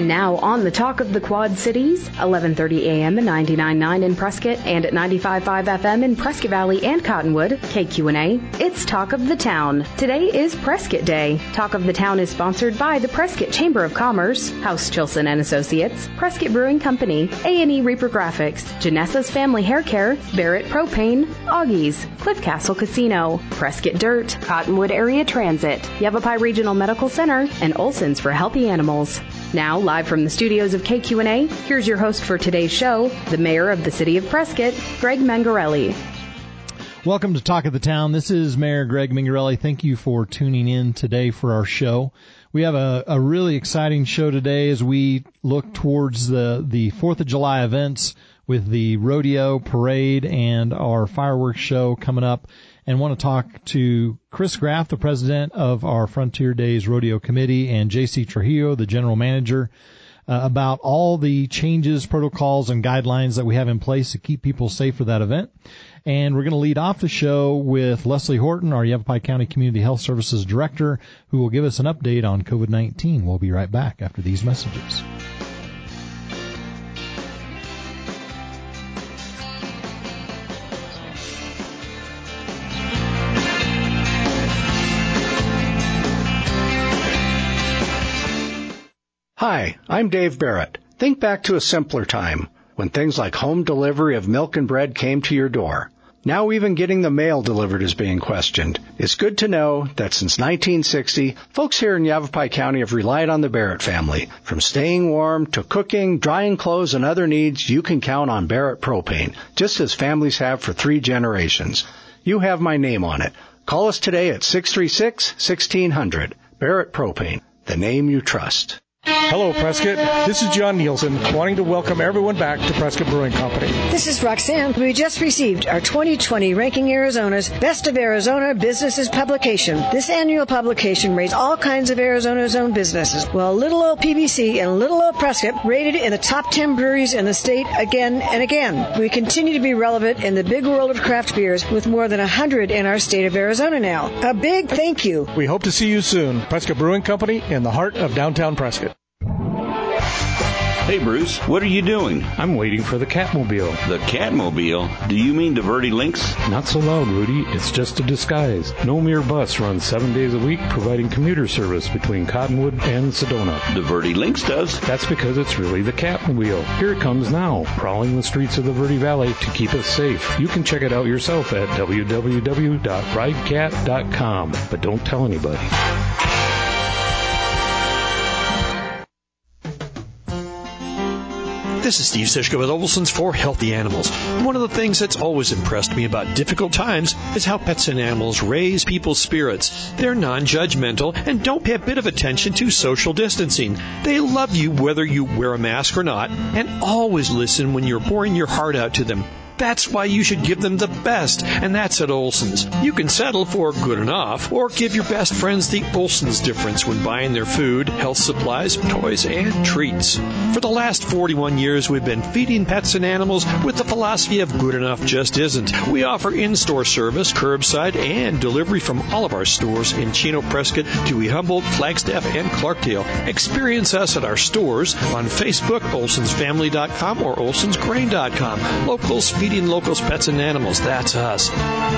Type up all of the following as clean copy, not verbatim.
Now on the Talk of the Quad Cities, 11:30 a.m. and 99.9 in Prescott and at 95.5 FM in Prescott Valley and Cottonwood, KQNA, it's Talk of the Town. Today is Prescott Day. Talk of the Town is sponsored by the Prescott Chamber of Commerce, House Chilson and Associates, Prescott Brewing Company, A&E Reaper Graphics, Janessa's Family Hair Care, Barrett Propane, Augie's, Cliff Castle Casino, Prescott Dirt, Cottonwood Area Transit, Yavapai Regional Medical Center, and Olson's for Healthy Animals. Now, live from the studios of KQNA, here's your host for today's show, the Mayor of the City of Prescott, Greg Mangarelli. Welcome to Talk of the Town. This is Mayor Greg Mangarelli. Thank you for tuning in today for our show. We have a really exciting show today as we look towards the 4th of July events with the rodeo parade and our fireworks show coming up. And want to talk to Chris Graff, the president of our Frontier Days Rodeo Committee, and J.C. Trujillo, the general manager, about all the changes, protocols, and guidelines that we have in place to keep people safe for that event. And we're going to lead off the show with Leslie Horton, our Yavapai County Community Health Services Director, who will give us an update on COVID-19. We'll be right back after these messages. Hi, I'm Dave Barrett. Think back to a simpler time, when things like home delivery of milk and bread came to your door. Now even getting the mail delivered is being questioned. It's good to know that since 1960, folks here in Yavapai County have relied on the Barrett family. From staying warm to cooking, drying clothes, and other needs, you can count on Barrett Propane, just as families have for 3 generations. You have my name on it. Call us today at 636-1600. Barrett Propane, the name you trust. Hello, Prescott. This is John Nielsen, wanting to welcome everyone back to Prescott Brewing Company. This is Roxanne. We just received our 2020 Ranking Arizona's Best of Arizona Businesses publication. This annual publication rates all kinds of Arizona's own businesses. Well, little old PBC and little old Prescott rated in the top 10 breweries in the state again and again. We continue to be relevant in the big world of craft beers with more than 100 in our state of Arizona now. A big thank you. We hope to see you soon. Prescott Brewing Company in the heart of downtown Prescott. Hey, Bruce, what are you doing? I'm waiting for the Catmobile. The Catmobile? Do you mean the Verdi Lynx? Not so loud, Rudy. It's just a disguise. No Mere Bus runs 7 days a week, providing commuter service between Cottonwood and Sedona. The Verdi Lynx does? That's because it's really the Catmobile. Here it comes now, prowling the streets of the Verde Valley to keep us safe. You can check it out yourself at www.ridecat.com, but don't tell anybody. This is Steve Sischka with Olson's for Healthy Animals. One of the things that's always impressed me about difficult times is how pets and animals raise people's spirits. They're non-judgmental and don't pay a bit of attention to social distancing. They love you whether you wear a mask or not, and always listen when you're pouring your heart out to them. That's why you should give them the best, and that's at Olson's. You can settle for good enough, or give your best friends the Olson's difference when buying their food, health supplies, toys, and treats. For the last 41 years, we've been feeding pets and animals with the philosophy of good enough just isn't. We offer in-store service, curbside, and delivery from all of our stores in Chino, Prescott, Dewey, Humboldt, Flagstaff, and Clarkdale. Experience us at our stores on Facebook, olsonsfamily.com or olsonsgrain.com. Locals feeding locals, pets, and animals. That's us.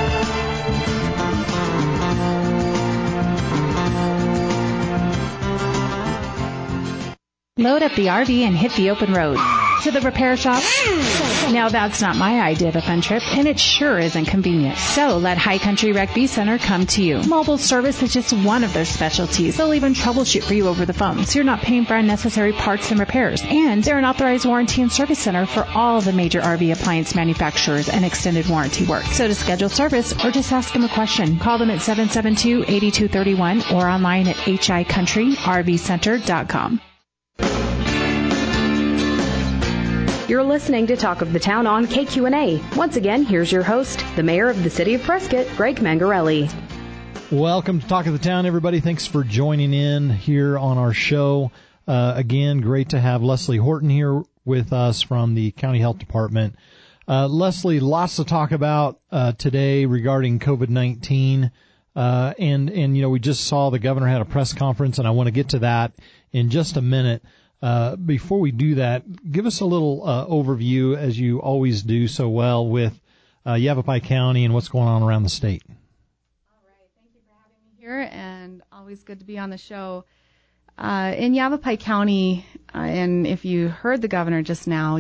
Load up the RV and hit the open road. To the repair shop? Now that's not my idea of a fun trip, and it sure isn't convenient. So let High Country Rec B Center come to you. Mobile service is just one of their specialties. They'll even troubleshoot for you over the phone, so you're not paying for unnecessary parts and repairs. And they're an authorized warranty and service center for all the major RV appliance manufacturers and extended warranty work. So to schedule service or just ask them a question, call them at 772-8231 or online at hicountryrvcenter.com. You're listening to Talk of the Town on KQNA. Once again, here's your host, the Mayor of the City of Prescott, Greg Mangarelli. Welcome to Talk of the Town, everybody. Thanks for joining in here on our show. Again, great to have Leslie Horton here with us from the County Health Department. Leslie, lots to talk about today regarding COVID-19. And you know, we just saw the governor had a press conference, and I want to get to that in just a minute. Before we do that, give us a little overview, as you always do so well, with Yavapai County and what's going on around the state. All right. Thank you for having me here, and always good to be on the show. In Yavapai County, and if you heard the governor just now,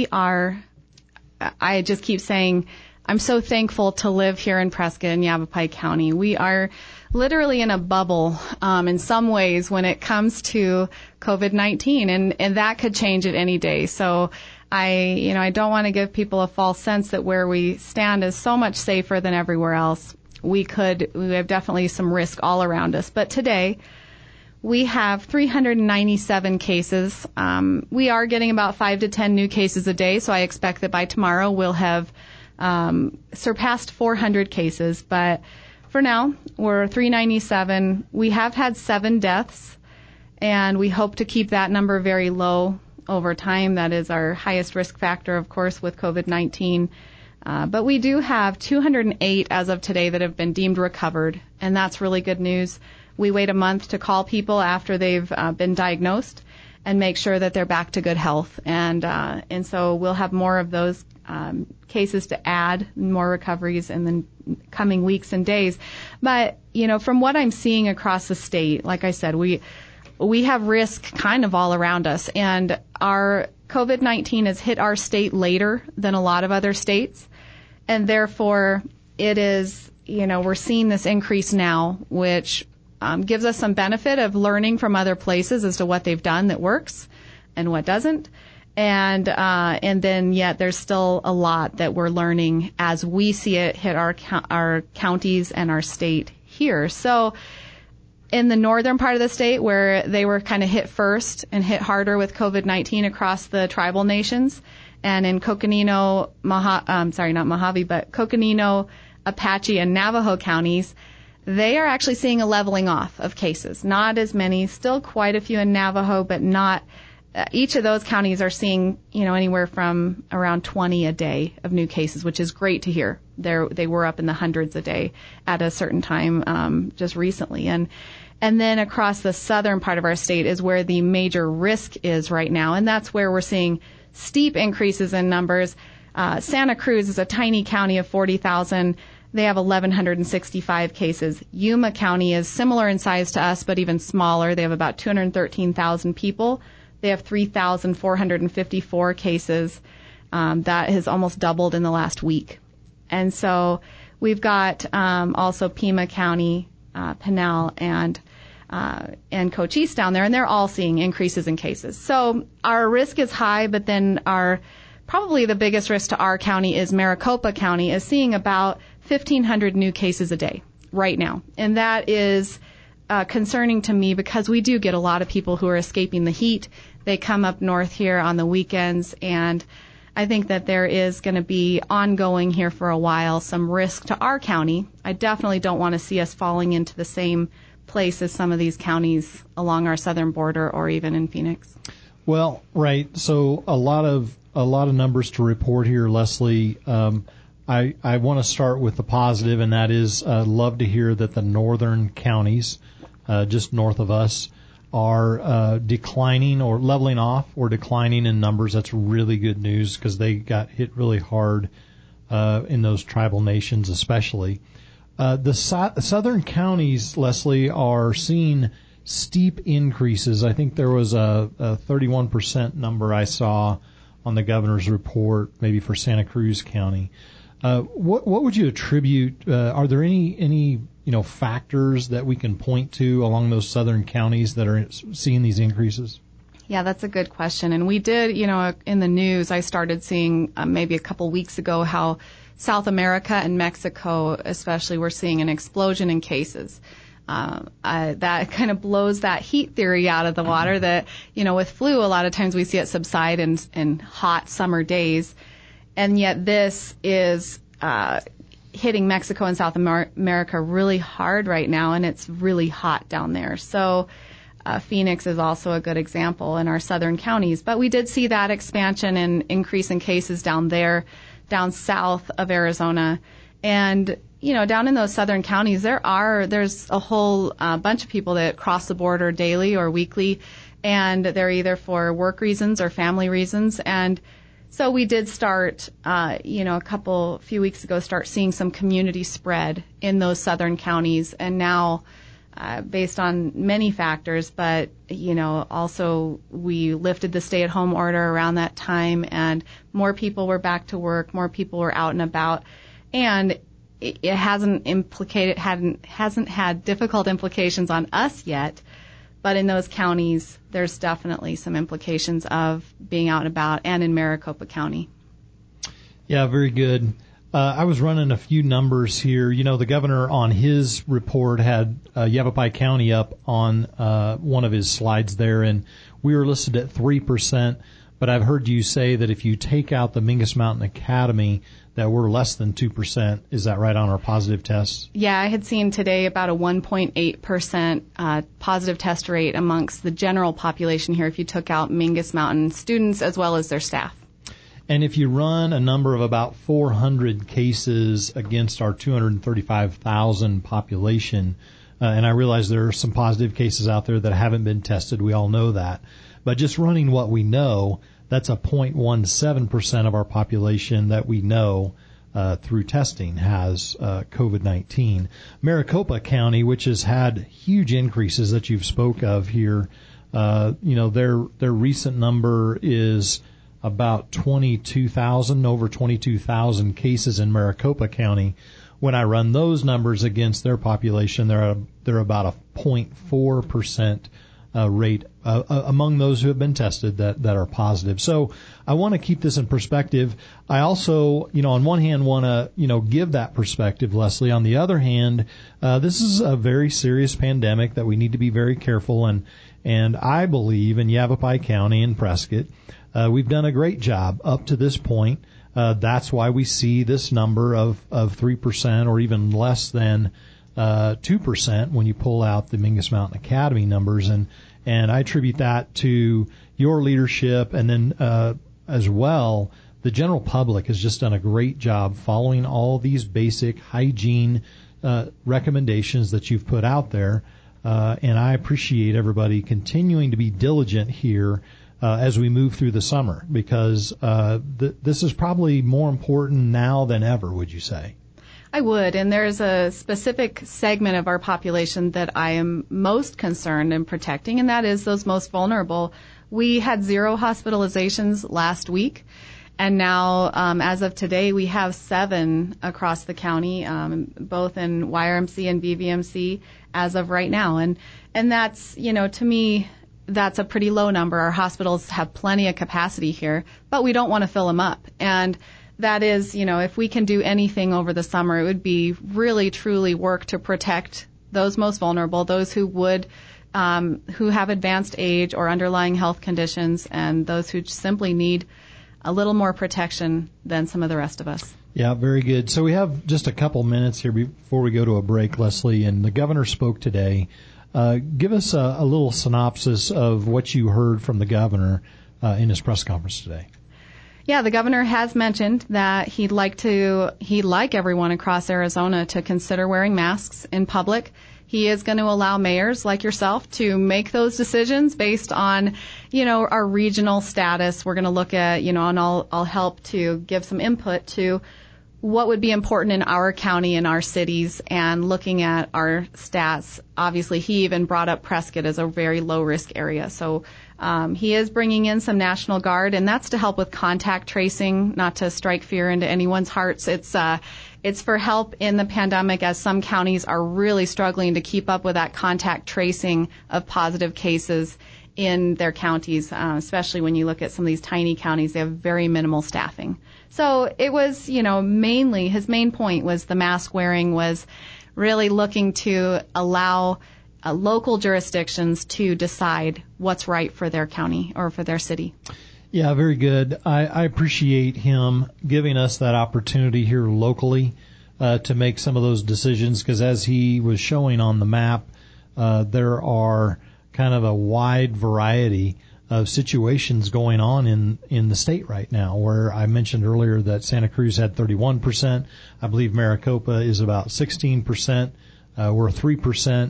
I just keep saying, I'm so thankful to live here in Prescott and Yavapai County. We are literally in a bubble in some ways when it comes to COVID-19, and that could change at any day. So I don't want to give people a false sense that where we stand is so much safer than everywhere else. We have definitely some risk all around us. But today, we have 397 cases. We are getting about 5 to 10 new cases a day, so I expect that by tomorrow we'll have surpassed 400 cases. But for now, we're 397. We have had 7 deaths, and we hope to keep that number very low over time. That is our highest risk factor, of course, with COVID-19. But we do have 208 as of today that have been deemed recovered, and that's really good news. We wait a month to call people after they've been diagnosed and make sure that they're back to good health. And so we'll have more of those cases to add, more recoveries in the coming weeks and days. But, from what I'm seeing across the state, like I said, we have risk kind of all around us. And our COVID-19 has hit our state later than a lot of other states. And therefore, it is, we're seeing this increase now, which gives us some benefit of learning from other places as to what they've done that works and what doesn't. And then yet there's still a lot that we're learning as we see it hit our counties and our state here. So in the northern part of the state where they were kind of hit first and hit harder with COVID-19 across the tribal nations, and in Coconino, Coconino, Apache, and Navajo counties, they are actually seeing a leveling off of cases. Not as many, still quite a few in Navajo, but not. Each of those counties are seeing, anywhere from around 20 a day of new cases, which is great to hear. They were up in the hundreds a day at a certain time just recently. And then across the southern part of our state is where the major risk is right now, and that's where we're seeing steep increases in numbers. Santa Cruz is a tiny county of 40,000. They have 1,165 cases. Yuma County is similar in size to us, but even smaller. They have about 213,000 people. They have 3,454 cases. That has almost doubled in the last week. And so we've got also Pima County, Pinal, and Cochise down there, and they're all seeing increases in cases. So our risk is high, but then probably the biggest risk to our county is Maricopa County is seeing about 1,500 new cases a day right now. And that is concerning to me because we do get a lot of people who are escaping the heat. They come up north here on the weekends, and I think that there is going to be ongoing here for a while some risk to our county. I definitely don't want to see us falling into the same place as some of these counties along our southern border or even in Phoenix. Well, right. So a lot of numbers to report here, Leslie. I want to start with the positive, and that is love to hear that the northern counties, just north of us, are declining or leveling off or declining in numbers. That's really good news because they got hit really hard in those tribal nations especially. The southern counties, Leslie, are seeing steep increases. I think there was a 31% number I saw on the governor's report, maybe for Santa Cruz County. What would you attribute? Are there any factors that we can point to along those southern counties that are seeing these increases? Yeah, that's a good question. And we did, in the news, I started seeing maybe a couple weeks ago how South America and Mexico especially were seeing an explosion in cases. That kind of blows that heat theory out of the water that, with flu, a lot of times we see it subside in hot summer days. And yet this is hitting Mexico and South America really hard right now, and it's really hot down there. So Phoenix is also a good example in our southern counties. But we did see that expansion and increase in cases down there, down south of Arizona. And, down in those southern counties, there's a whole bunch of people that cross the border daily or weekly, and they're either for work reasons or family reasons. And so we did start, a few weeks ago, start seeing some community spread in those southern counties, and now, based on many factors, but, also we lifted the stay-at-home order around that time, and more people were back to work, more people were out and about, and it hasn't had difficult implications on us yet, but in those counties, there's definitely some implications of being out and about, and in Maricopa County. Yeah, very good. I was running a few numbers here. The governor on his report had Yavapai County up on one of his slides there, and we were listed at 3%. But I've heard you say that if you take out the Mingus Mountain Academy, that we're less than 2%. Is that right on our positive tests? Yeah, I had seen today about a 1.8% positive test rate amongst the general population here if you took out Mingus Mountain students as well as their staff. And if you run a number of about 400 cases against our 235,000 population, and I realize there are some positive cases out there that haven't been tested, we all know that, but just running what we know, that's a 0.17% of our population that we know through testing has COVID-19. Maricopa County, which has had huge increases that you've spoke of here, their recent number is about 22,000, over 22,000 cases in Maricopa County. When I run those numbers against their population, they're about a 0.4% rate among those who have been tested that are positive. So I want to keep this in perspective. I also, on one hand, want to, give that perspective, Leslie. On the other hand, this is a very serious pandemic that we need to be very careful. And I believe in Yavapai County and Prescott, we've done a great job up to this point. That's why we see this number of 3% or even less than 2% when you pull out the Mingus Mountain Academy numbers. And I attribute that to your leadership, and then as well, the general public has just done a great job following all these basic hygiene recommendations that you've put out there. And I appreciate everybody continuing to be diligent here as we move through the summer, because this is probably more important now than ever, would you say? I would, and there's a specific segment of our population that I am most concerned in protecting, and that is those most vulnerable. We had 0 hospitalizations last week, and now, as of today, we have 7 across the county, both in YRMC and VVMC as of right now. And that's, to me, that's a pretty low number. Our hospitals have plenty of capacity here, but we don't want to fill them up. And that is, if we can do anything over the summer, it would be really, truly work to protect those most vulnerable, those who have advanced age or underlying health conditions, and those who simply need a little more protection than some of the rest of us. Yeah, very good. So we have just a couple minutes here before we go to a break, Leslie, and the governor spoke today. Give us a little synopsis of what you heard from the governor in his press conference today. Yeah, the governor has mentioned that he'd like everyone across Arizona to consider wearing masks in public. He is going to allow mayors like yourself to make those decisions based on, our regional status. We're going to look at, and I'll help to give some input to what would be important in our county and our cities, and looking at our stats. Obviously, he even brought up Prescott as a very low-risk area. So he is bringing in some National Guard, and that's to help with contact tracing, not to strike fear into anyone's hearts. It's for help in the pandemic, as some counties are really struggling to keep up with that contact tracing of positive cases in their counties, especially when you look at some of these tiny counties. They have very minimal staffing. So it was, mainly his main point was the mask wearing was really looking to allow local jurisdictions to decide what's right for their county or for their city. Yeah, very good. I appreciate him giving us that opportunity here locally to make some of those decisions, because as he was showing on the map, there are kind of a wide variety of situations going on in the state right now, where I mentioned earlier that Santa Cruz had 31%. I believe Maricopa is about 16%. We're 3%.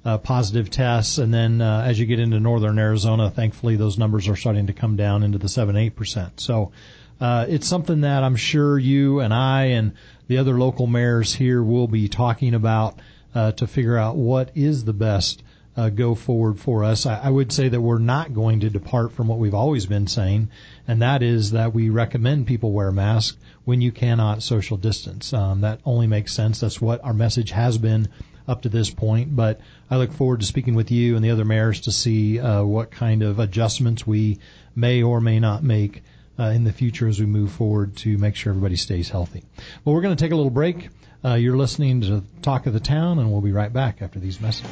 positive tests. And then as you get into northern Arizona, thankfully those numbers are starting to come down into the 7-8%. So it's something that I'm sure you and I and the other local mayors here will be talking about to figure out what is the best go forward for us. I would say that we're not going to depart from what we've always been saying, and that is that we recommend people wear masks when you cannot social distance. That only makes sense. That's what our message has been up to this point, but I look forward to speaking with you and the other mayors to see what kind of adjustments we may or may not make in the future as we move forward to make sure everybody stays healthy. Well, we're going to take a little break. You're listening to Talk of the Town, and we'll be right back after these messages.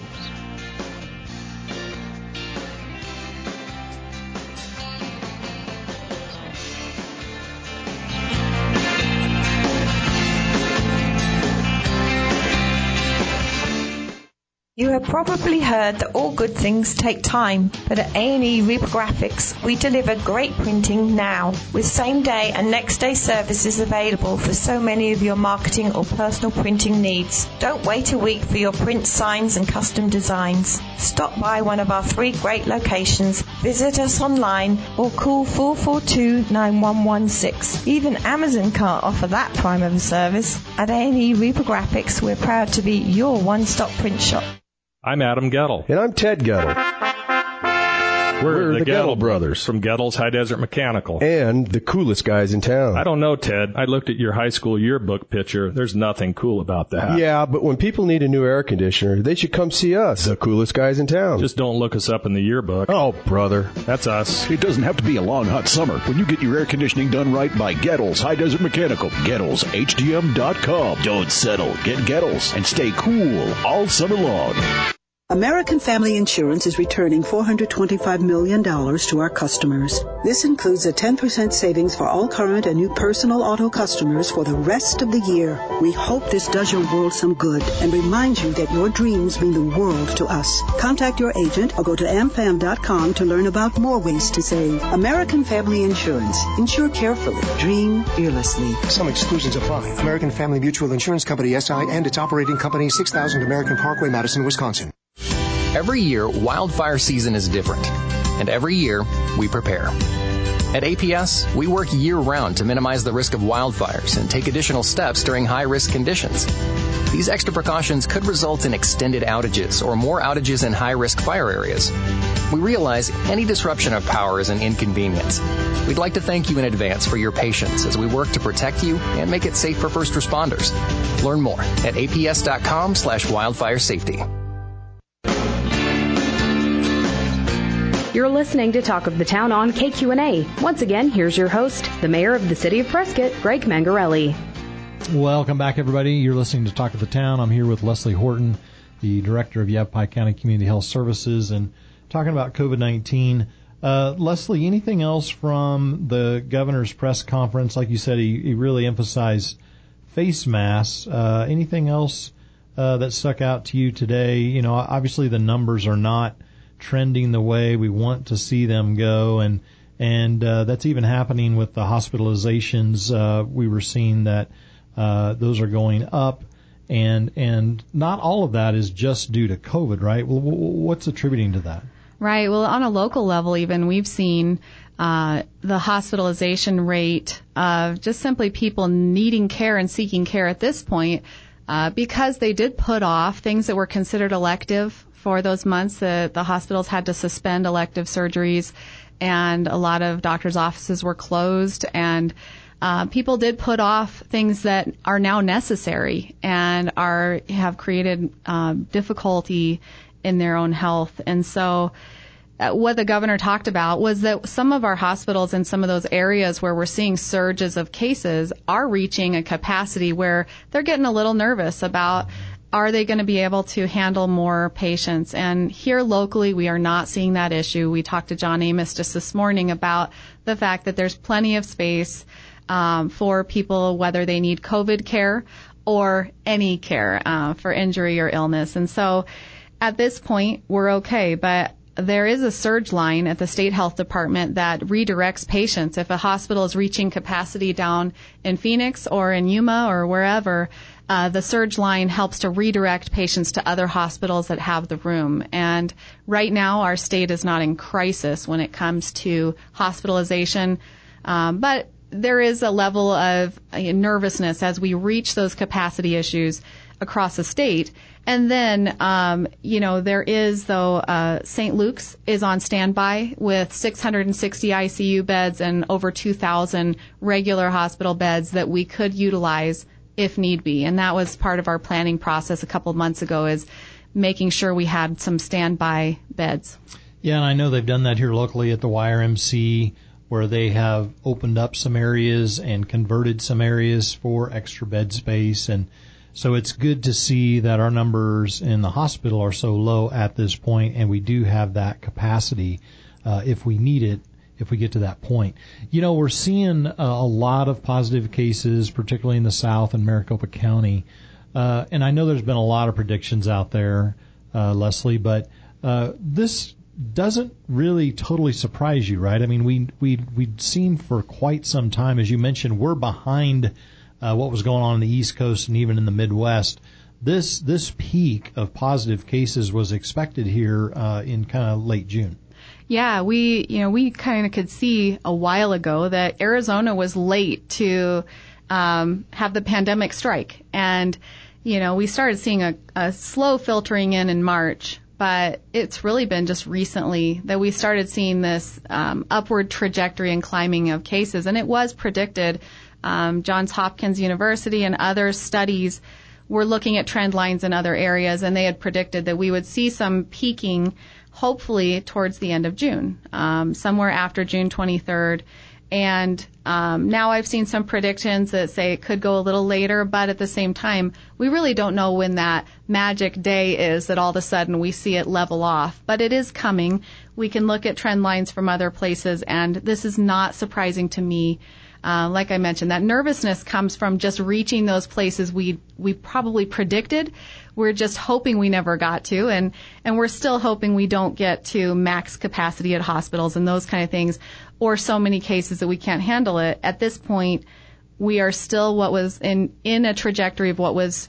You have probably heard that all good things take time, but at A&E Reprographics, we deliver great printing now, with same-day and next-day services available for so many of your marketing or personal printing needs. Don't wait a week for your print signs and custom designs. Stop by one of our 3 great locations, visit us online, or call 442-9116. Even Amazon can't offer that prime of a service. At A&E Reprographics, we're proud to be your one-stop print shop. I'm Adam Gettle. And I'm Ted Gettle. We're the Gettle brothers from Gettle's High Desert Mechanical. And the coolest guys in town. I don't know, Ted. I looked at your high school yearbook picture. There's nothing cool about that. Yeah, but when people need a new air conditioner, they should come see us, the coolest guys in town. Just don't look us up in the yearbook. Oh, brother. That's us. It doesn't have to be a long, hot summer when you get your air conditioning done right by Gettle's High Desert Mechanical. GettlesHDM.com. Don't settle. Get Gettles and stay cool all summer long. American Family Insurance is returning $425 million to our customers. This includes a 10% savings for all current and new personal auto customers for the rest of the year. We hope this does your world some good and reminds you that your dreams mean the world to us. Contact your agent or go to amfam.com to learn about more ways to save. American Family Insurance. Insure carefully. Dream fearlessly. Some exclusions apply. American Family Mutual Insurance Company, SI, and its operating company, 6000 American Parkway, Madison, Wisconsin. Every year, wildfire season is different, and every year, we prepare. At APS, we work year-round to minimize the risk of wildfires and take additional steps during high-risk conditions. These extra precautions could result in extended outages or more outages in high-risk fire areas. We realize any disruption of power is an inconvenience. We'd like to thank you in advance for your patience as we work to protect you and make it safe for first responders. Learn more at aps.com/wildfire safety. You're listening to Talk of the Town on KQNA. Once again, here's your host, the Mayor of the City of Prescott, Greg Mangarelli. Welcome back, everybody. You're listening to Talk of the Town. I'm here with Leslie Horton, the Director of Yavapai County Community Health Services, and talking about COVID-19. Leslie, anything else from the governor's press conference? Like you said, he really emphasized face masks. Anything else that stuck out to you today? You know, obviously the numbers are not trending the way we want to see them go, and that's even happening with the hospitalizations. We were seeing that those are going up, and not all of that is just due to COVID, right? Well, what's attributing to that? Right. Well, on a local level, even we've seen the hospitalization rate of just simply people needing care and seeking care at this point because they did put off things that were considered elective. For those months, the hospitals had to suspend elective surgeries, and a lot of doctors' offices were closed, and people did put off things that are now necessary and have created difficulty in their own health. And so what the governor talked about was that some of our hospitals in some of those areas where we're seeing surges of cases are reaching a capacity where they're getting a little nervous about, are they going to be able to handle more patients? And here locally, we are not seeing that issue. We talked to John Amos just this morning about the fact that there's plenty of space for people, whether they need COVID care or any care for injury or illness. And so at this point, we're okay. But there is a surge line at the state health department that redirects patients. If a hospital is reaching capacity down in Phoenix or in Yuma or wherever, the surge line helps to redirect patients to other hospitals that have the room. And right now, our state is not in crisis when it comes to hospitalization, but there is a level of nervousness as we reach those capacity issues across the state. And then, there is, though, St. Luke's is on standby with 660 ICU beds and over 2,000 regular hospital beds that we could utilize if need be. And that was part of our planning process a couple of months ago, is making sure we had some standby beds. Yeah, and I know they've done that here locally at the YRMC, where they have opened up some areas and converted some areas for extra bed space. And so it's good to see that our numbers in the hospital are so low at this point, and we do have that capacity if we need it, if we get to that point. We're seeing a lot of positive cases, particularly in the South and Maricopa County. And I know there's been a lot of predictions out there, Leslie, but this doesn't really totally surprise you, right? I mean, we'd seen for quite some time, as you mentioned, we're behind what was going on the East Coast and even in the Midwest. This peak of positive cases was expected here in kind of late June. Yeah, we kind of could see a while ago that Arizona was late to have the pandemic strike. And, we started seeing a slow filtering in March, but it's really been just recently that we started seeing this upward trajectory and climbing of cases. And it was predicted. Johns Hopkins University and other studies were looking at trend lines in other areas, and they had predicted that we would see some peaking hopefully towards the end of June, somewhere after June 23rd. And now I've seen some predictions that say it could go a little later, but at the same time, we really don't know when that magic day is that all of a sudden we see it level off. But it is coming. We can look at trend lines from other places, and this is not surprising to me. Like I mentioned, that nervousness comes from just reaching those places we probably predicted. We're just hoping we never got to, and we're still hoping we don't get to max capacity at hospitals and those kind of things, or so many cases that we can't handle it. At this point, we are still what was in a trajectory of what was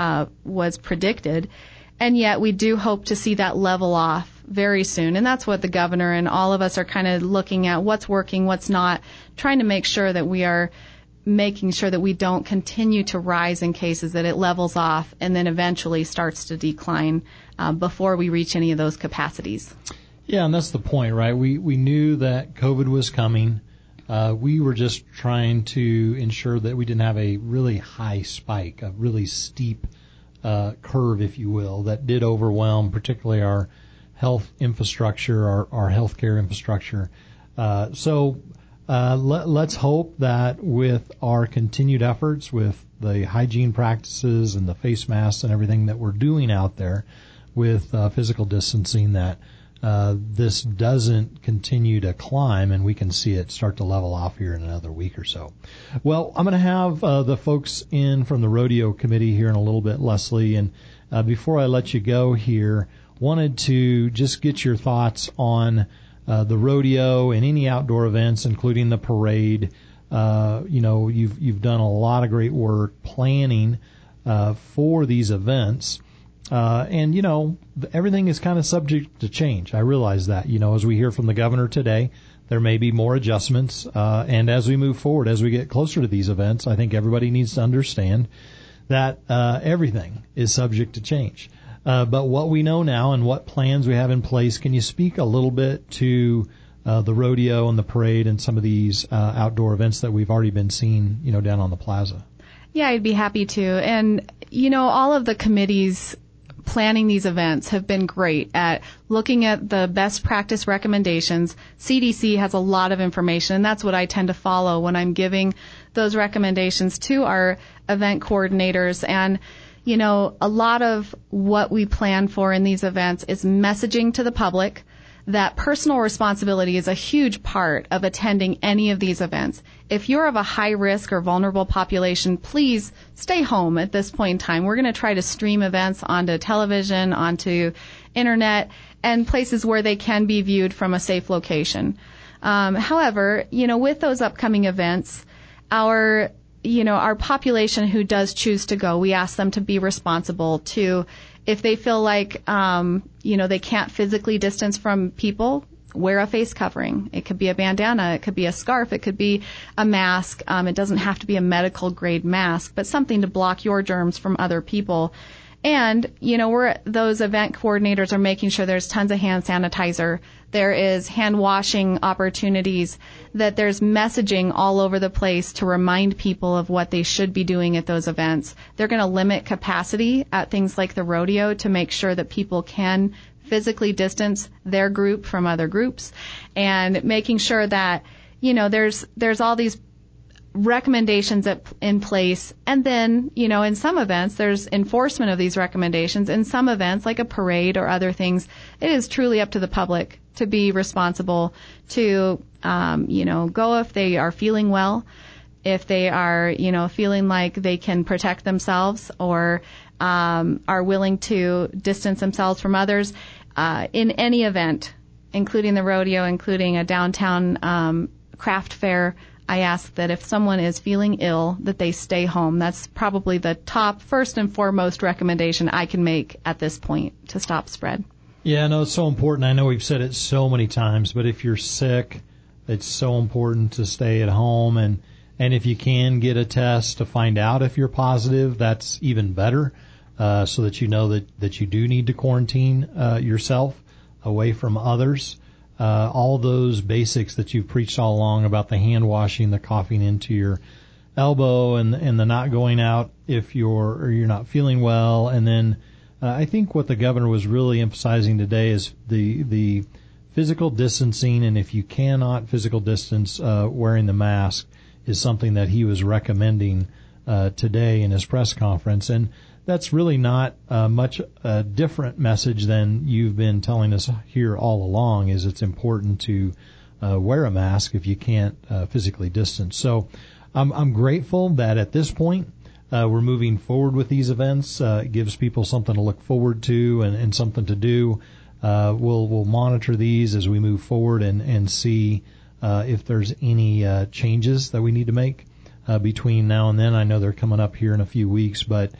predicted, and yet we do hope to see that level off very soon. And that's what the governor and all of us are kind of looking at, what's working, what's not, trying to make sure that we are making sure that we don't continue to rise in cases, that it levels off and then eventually starts to decline before we reach any of those capacities. Yeah, and that's the point, right? We knew that COVID was coming. We were just trying to ensure that we didn't have a really high spike, a really steep curve, if you will, that did overwhelm particularly our health infrastructure, our healthcare infrastructure. Let's hope that with our continued efforts, with the hygiene practices and the face masks and everything that we're doing out there with physical distancing, that this doesn't continue to climb and we can see it start to level off here in another week or so. Well, I'm going to have the folks in from the rodeo committee here in a little bit, Leslie, and before I let you go here, wanted to just get your thoughts on the rodeo and any outdoor events, including the parade. You've done a lot of great work planning for these events. And everything is kind of subject to change. I realize that, as we hear from the governor today, there may be more adjustments. And as we move forward, as we get closer to these events, I think everybody needs to understand that everything is subject to change. But what we know now and what plans we have in place, can you speak a little bit to the rodeo and the parade and some of these outdoor events that we've already been seeing, down on the plaza? Yeah, I'd be happy to. And, all of the committees planning these events have been great at looking at the best practice recommendations. CDC has a lot of information, and that's what I tend to follow when I'm giving those recommendations to our event coordinators. And a lot of what we plan for in these events is messaging to the public, that personal responsibility is a huge part of attending any of these events. If you're of a high risk or vulnerable population, please stay home at this point in time. We're going to try to stream events onto television, onto internet, and places where they can be viewed from a safe location. However, with those upcoming events, our population who does choose to go, we ask them to be responsible to, if they feel like, they can't physically distance from people, wear a face covering. It could be a bandana. It could be a scarf. It could be a mask. It doesn't have to be a medical grade mask, but something to block your germs from other people. And, those event coordinators are making sure there's tons of hand sanitizer. There is hand washing opportunities, that there's messaging all over the place to remind people of what they should be doing at those events. They're going to limit capacity at things like the rodeo to make sure that people can physically distance their group from other groups, and making sure that, there's all these recommendations in place. And then, in some events, there's enforcement of these recommendations. In some events, like a parade or other things, it is truly up to the public to be responsible to, go if they are feeling well, if they are, feeling like they can protect themselves, or are willing to distance themselves from others. In any event, including the rodeo, including a downtown craft fair, I ask that if someone is feeling ill, that they stay home. That's probably the top, first and foremost recommendation I can make at this point to stop spread. Yeah, no, it's so important. I know we've said it so many times, but if you're sick, it's so important to stay at home. And if you can get a test to find out if you're positive, that's even better, so that you know that you do need to quarantine yourself away from others. All those basics that you've preached all along about the hand washing, the coughing into your elbow, and the not going out if you're not feeling well. And then I think what the governor was really emphasizing today is the physical distancing, and if you cannot physical distance, wearing the mask is something that he was recommending today in his press conference. And that's really not much a different message than you've been telling us here all along, is it's important to wear a mask if you can't physically distance. So I'm grateful that at this point we're moving forward with these events. It gives people something to look forward to and something to do. We'll monitor these as we move forward and see if there's any changes that we need to make between now and then. I know they're coming up here in a few weeks, but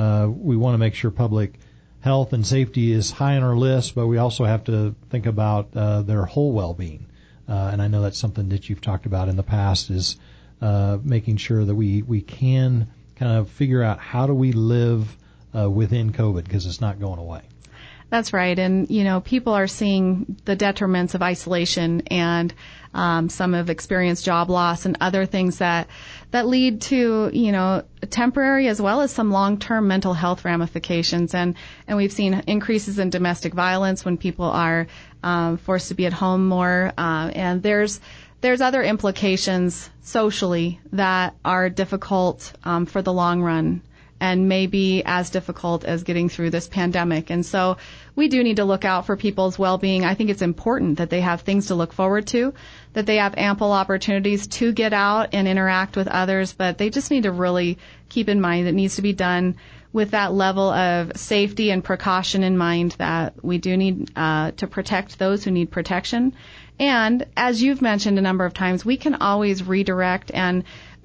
we want to make sure public health and safety is high on our list, but we also have to think about their whole well-being. And I know that's something that you've talked about in the past, is making sure that we can kind of figure out how do we live within COVID, because it's not going away. That's right. And, people are seeing the detriments of isolation, and some have experienced job loss and other things that lead to, temporary as well as some long-term mental health ramifications. And we've seen increases in domestic violence when people are forced to be at home more. And there's other implications socially that are difficult for the long run, and may be as difficult as getting through this pandemic. And so we do need to look out for people's well-being. I think it's important that they have things to look forward to, that they have ample opportunities to get out and interact with others, but they just need to really keep in mind that it needs to be done with that level of safety and precaution in mind, that we do need to protect those who need protection. And as you've mentioned a number of times, we can always redirect and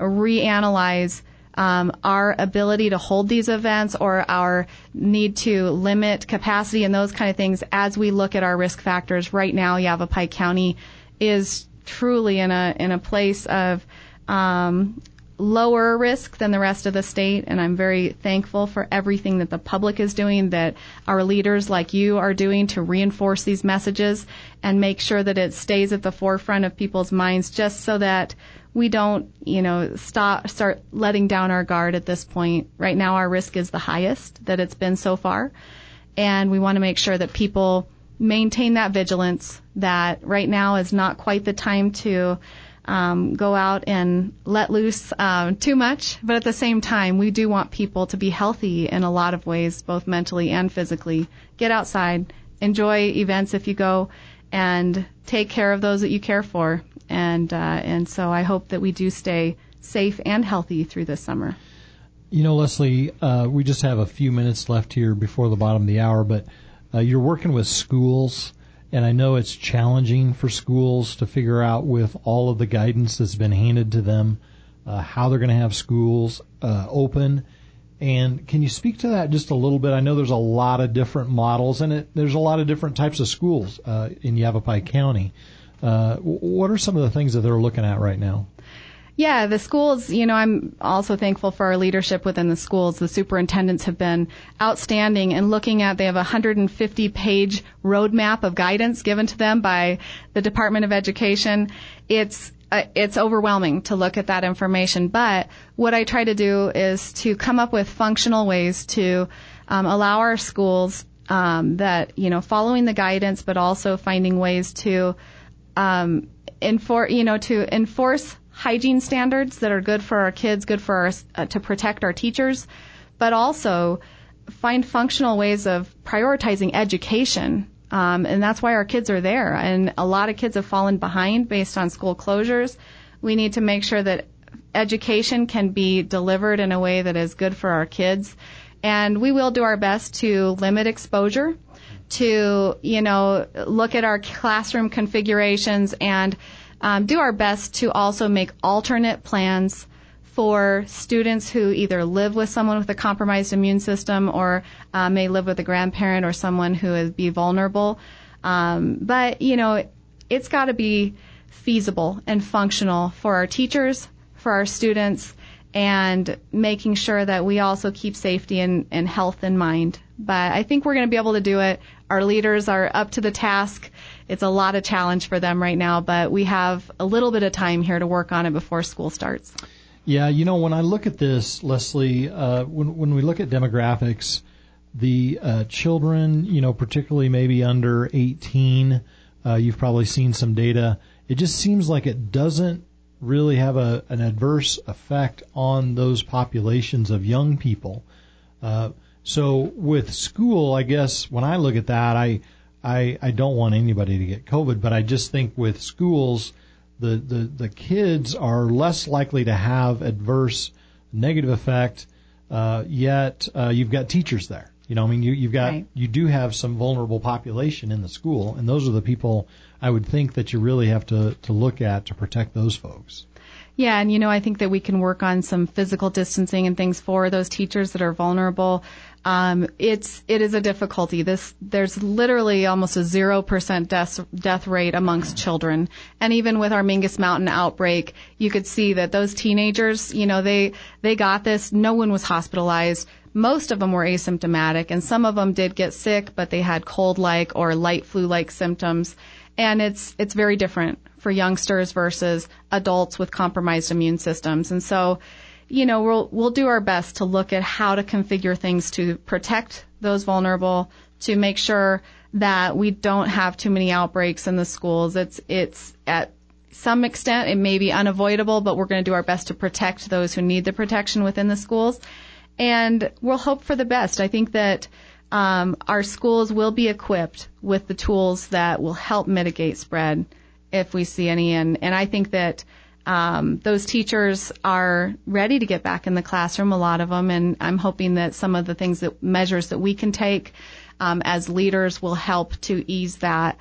reanalyze our ability to hold these events, or our need to limit capacity and those kind of things as we look at our risk factors. Right now, Yavapai County is truly in a place of lower risk than the rest of the state, and I'm very thankful for everything that the public is doing, that our leaders like you are doing to reinforce these messages and make sure that it stays at the forefront of people's minds, just so that we don't, start letting down our guard at this point. Right now, our risk is the highest that it's been so far, and we want to make sure that people maintain that vigilance, that right now is not quite the time to go out and let loose too much, but at the same time, we do want people to be healthy in a lot of ways, both mentally and physically. Get outside, enjoy events if you go, and take care of those that you care for. And so I hope that we do stay safe and healthy through this summer. You know, Leslie, we just have a few minutes left here before the bottom of the hour, but you're working with schools, and I know it's challenging for schools to figure out with all of the guidance that's been handed to them how they're going to have schools open. And can you speak to that just a little bit? I know there's a lot of different models, and there's a lot of different types of schools in Yavapai County. What are some of the things that they're looking at right now? Yeah, the schools, I'm also thankful for our leadership within the schools. The superintendents have been outstanding in looking at, they have a 150-page roadmap of guidance given to them by the Department of Education. It's overwhelming to look at that information, but what I try to do is to come up with functional ways to allow our schools that, following the guidance, but also finding ways to enforce hygiene standards that are good for our kids, good for us to protect our teachers, but also find functional ways of prioritizing education. And that's why our kids are there. And a lot of kids have fallen behind based on school closures. We need to make sure that education can be delivered in a way that is good for our kids. And we will do our best to limit exposure, to, look at our classroom configurations and do our best to also make alternate plans for students who either live with someone with a compromised immune system or may live with a grandparent or someone who is be vulnerable. But, it's got to be feasible and functional for our teachers, for our students, and making sure that we also keep safety and health in mind. But I think we're going to be able to do it. Our leaders are up to the task. It's a lot of challenge for them right now, but we have a little bit of time here to work on it before school starts. Yeah, when I look at this, Leslie, when we look at demographics, the children, particularly maybe under 18, you've probably seen some data. It just seems like it doesn't really have an adverse effect on those populations of young people. So with school, I guess when I look at that, I don't want anybody to get COVID, but I just think with schools, the kids are less likely to have adverse negative effect, yet you've got teachers there. You do have some vulnerable population in the school, and those are the people I would think that you really have to look at to protect those folks. Yeah, and I think that we can work on some physical distancing and things for those teachers that are vulnerable. It is a difficulty. There's literally almost a 0% death rate amongst children. And even with our Mingus Mountain outbreak, you could see that those teenagers, they got this. No one was hospitalized. Most of them were asymptomatic, and some of them did get sick, but they had cold-like or light flu-like symptoms. And it's very different for youngsters versus adults with compromised immune systems. And so, we'll do our best to look at how to configure things to protect those vulnerable, to make sure that we don't have too many outbreaks in the schools. It's at some extent, it may be unavoidable, but we're going to do our best to protect those who need the protection within the schools. And we'll hope for the best. I think that our schools will be equipped with the tools that will help mitigate spread if we see any. And I think that those teachers are ready to get back in the classroom, a lot of them, and I'm hoping that some of the measures that we can take as leaders will help to ease that,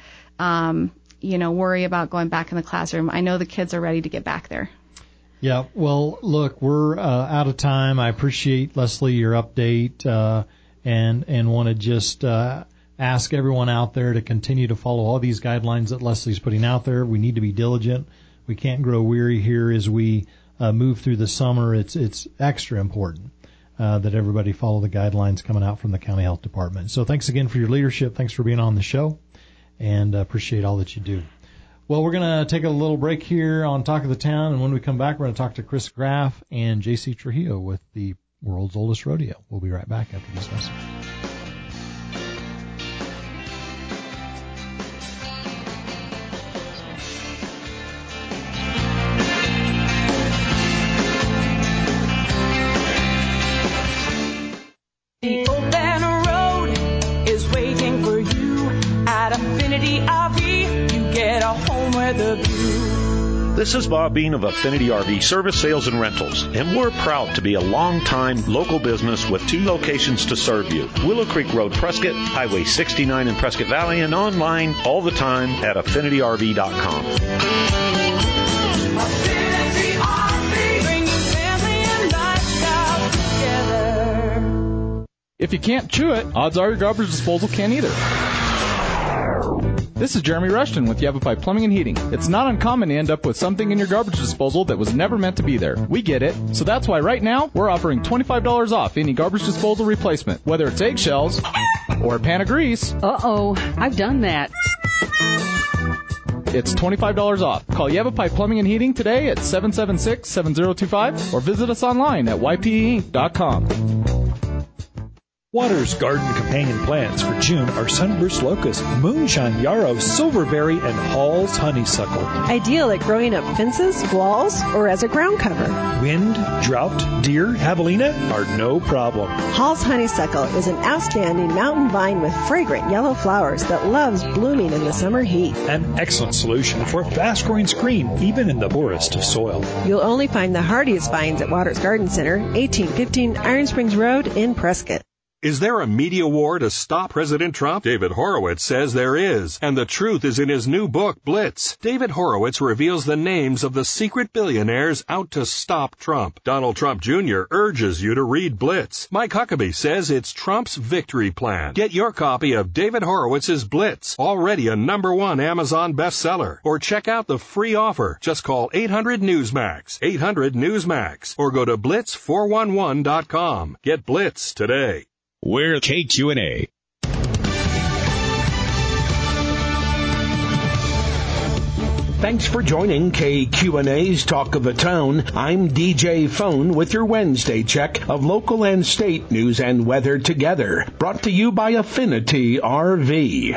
worry about going back in the classroom. I know the kids are ready to get back there. Yeah, well, look, we're out of time. I appreciate, Leslie, your update, and want to just ask everyone out there to continue to follow all these guidelines that Leslie's putting out there. We need to be diligent. We can't grow weary here as we move through the summer. It's extra important that everybody follow the guidelines coming out from the County Health Department. So thanks again for your leadership. Thanks for being on the show, and appreciate all that you do. Well, we're going to take a little break here on Talk of the Town, and when we come back, we're going to talk to Chris Graff and J.C. Trujillo with the world's oldest rodeo. We'll be right back after this message. The open road is waiting for you at Affinity RV. a home with a view. This is Bob Bean of Affinity RV Service, Sales, and Rentals, and we're proud to be a long-time local business with 2 locations to serve you. Willow Creek Road, Prescott, Highway 69 in Prescott Valley, and online all the time at AffinityRV.com. Affinity RV, bringing family and lifestyle together. If you can't chew it, odds are your garbage disposal can't either. This is Jeremy Rushton with Yavapai Plumbing and Heating. It's not uncommon to end up with something in your garbage disposal that was never meant to be there. We get it. So that's why right now, we're offering $25 off any garbage disposal replacement, whether it's eggshells or a pan of grease. Uh-oh, I've done that. It's $25 off. Call Yavapai Plumbing and Heating today at 776-7025 or visit us online at ypeinc.com. Waters Garden companion plants for June are Sunburst Locust, Moonshine Yarrow, Silverberry, and Hall's Honeysuckle. Ideal at growing up fences, walls, or as a ground cover. Wind, drought, deer, javelina are no problem. Hall's Honeysuckle is an outstanding mountain vine with fragrant yellow flowers that loves blooming in the summer heat. An excellent solution for fast-growing screen, even in the poorest of soil. You'll only find the hardiest vines at Waters Garden Center, 1815 Iron Springs Road in Prescott. Is there a media war to stop President Trump? David Horowitz says there is, and the truth is in his new book, Blitz. David Horowitz reveals the names of the secret billionaires out to stop Trump. Donald Trump Jr. urges you to read Blitz. Mike Huckabee says it's Trump's victory plan. Get your copy of David Horowitz's Blitz, already a #1 Amazon bestseller. Or check out the free offer. Just call 800-NEWSMAX, 800-NEWSMAX, or go to blitz411.com. Get Blitz today. We're KQNA. Thanks for joining KQNA's Talk of the Town. I'm DJ Phone with your Wednesday check of local and state news and weather together. Brought to you by Affinity RV.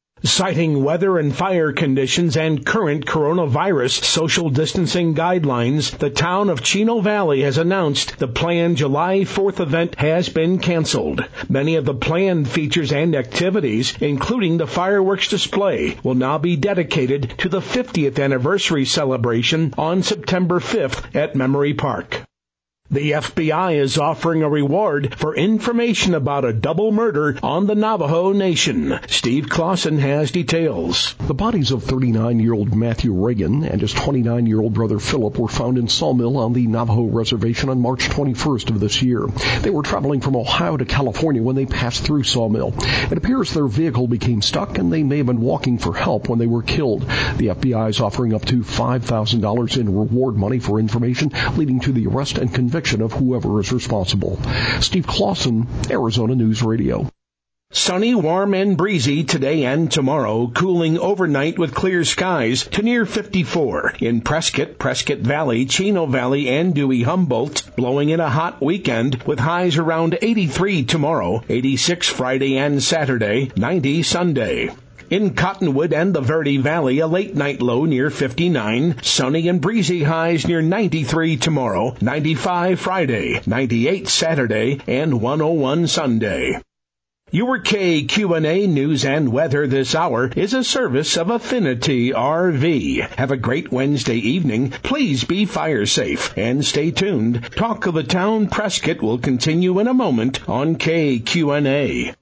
Citing weather and fire conditions and current coronavirus social distancing guidelines, the town of Chino Valley has announced the planned July 4th event has been canceled. Many of the planned features and activities, including the fireworks display, will now be dedicated to the 50th anniversary celebration on September 5th at Memory Park. The FBI is offering a reward for information about a double murder on the Navajo Nation. Steve Clausen has details. The bodies of 39-year-old Matthew Reagan and his 29-year-old brother Philip were found in Sawmill on the Navajo Reservation on March 21st of this year. They were traveling from Ohio to California when they passed through Sawmill. It appears their vehicle became stuck and they may have been walking for help when they were killed. The FBI is offering up to $5,000 in reward money for information leading to the arrest and conviction of whoever is responsible. Steve Clausen, Arizona News Radio. Sunny, warm, and breezy today and tomorrow, cooling overnight with clear skies to near 54. In Prescott, Prescott Valley, Chino Valley, and Dewey-Humboldt, blowing in a hot weekend with highs around 83 tomorrow, 86 Friday and Saturday, 90 Sunday. In Cottonwood and the Verde Valley, a late night low near 59, sunny and breezy highs near 93 tomorrow, 95 Friday, 98 Saturday, and 101 Sunday. Your KQNA News and Weather this hour is a service of Affinity RV. Have a great Wednesday evening. Please be fire safe and stay tuned. Talk of the Town Prescott will continue in a moment on KQNA.